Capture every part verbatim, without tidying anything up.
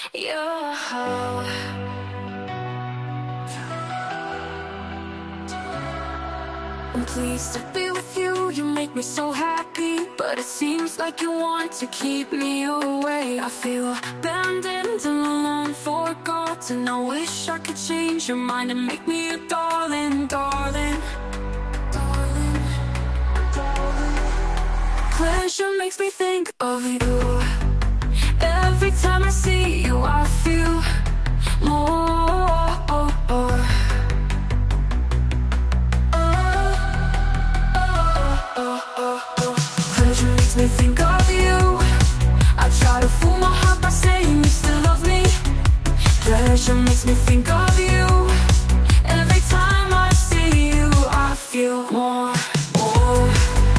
Yeah. I'm pleased to be with you, you make me so happy. But it seems like you want to keep me away. I feel abandoned and alone, forgotten. I wish I could change your mind and make me a darling, darling, darling, darling. Pleasure makes me think of you. Every time I see you, I feel more. Pleasure makes me think of you. I try to fool my heart by saying you still love me. Pleasure makes me think of you. Every time I see you, I feel more, more.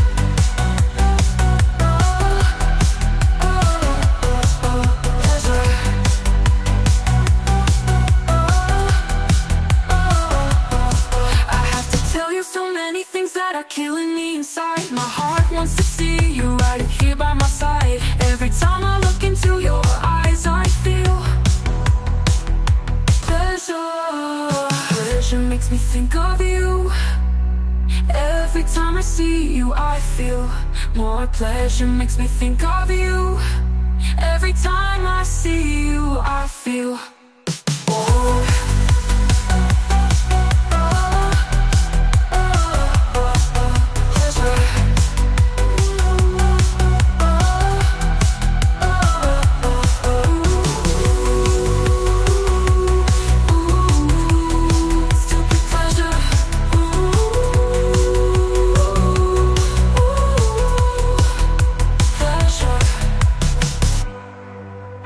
I have to tell you so many things that are killing me inside. My heart wants to see you right here by my side. Every time I look into your eyes, I feel pleasure. Pleasure makes me think of you. Every time I see you, I feel more. Pleasure makes me think of you. Every time I see you, I feel more.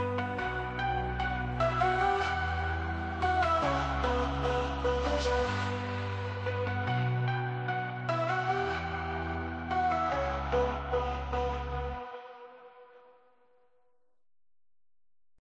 Pleasure.